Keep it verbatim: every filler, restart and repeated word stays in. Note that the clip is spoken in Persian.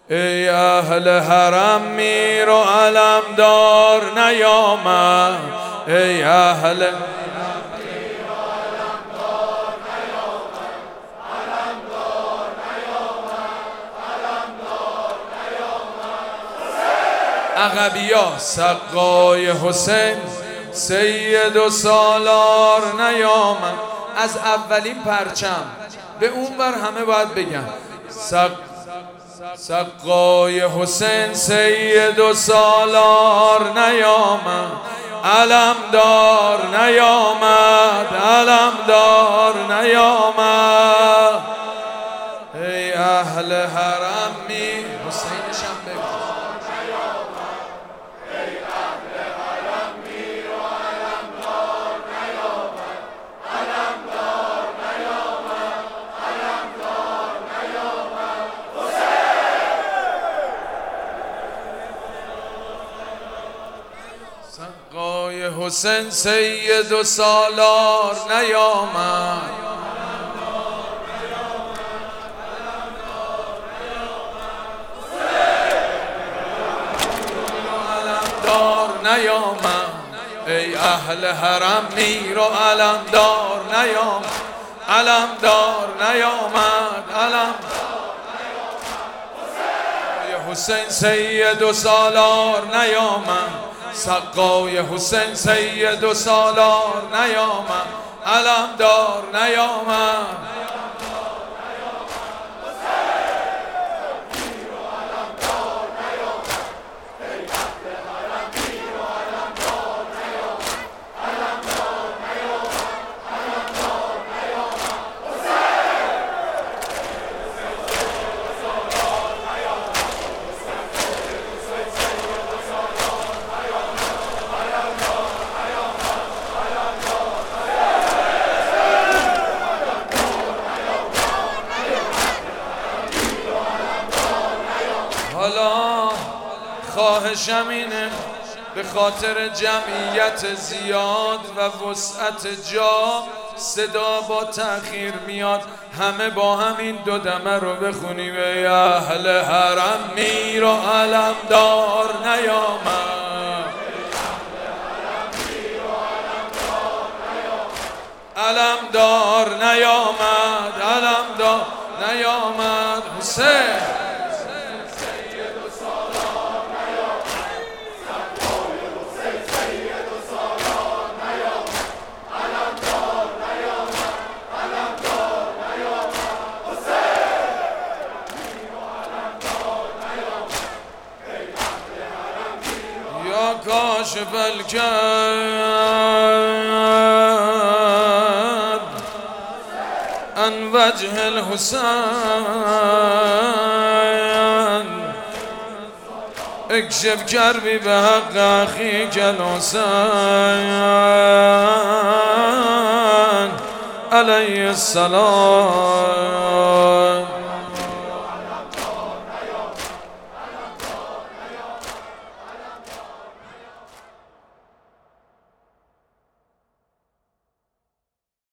ای اهل حرم میر و علمدار نیامد، ای اهل عقبیا سقای حسین سید و سالار نیامد. از اولین پرچم به اون بر همه باید بگن سق... سقای حسین سید و سالار نیامد، علمدار نیامد، علمدار نیامد. ای اهل حرم می حسینشم بگو سقای حسین سید و سالار نیامد، علمدار نیامد. ای اهل حرم میر و علمدار نیامد، علمدار نیامد، علمدار نیامد. حسین سید و سالار نیامد، سقای حسین سید و سالار نیامد، علمدار نیامد. حالا خواهشم اینه به خاطر جمعیت زیاد و وسعت جا صدا با تأخیر میاد، همه با همین دو دمه رو بخونیم. ای اهل حرم میر و علمدار نیامد، علمدار نیامد، علمدار نیامد. حسین یا کاشف الکرب عن وجه الحسین اکشف کربی به حق اخیک الحسین علیه السلام.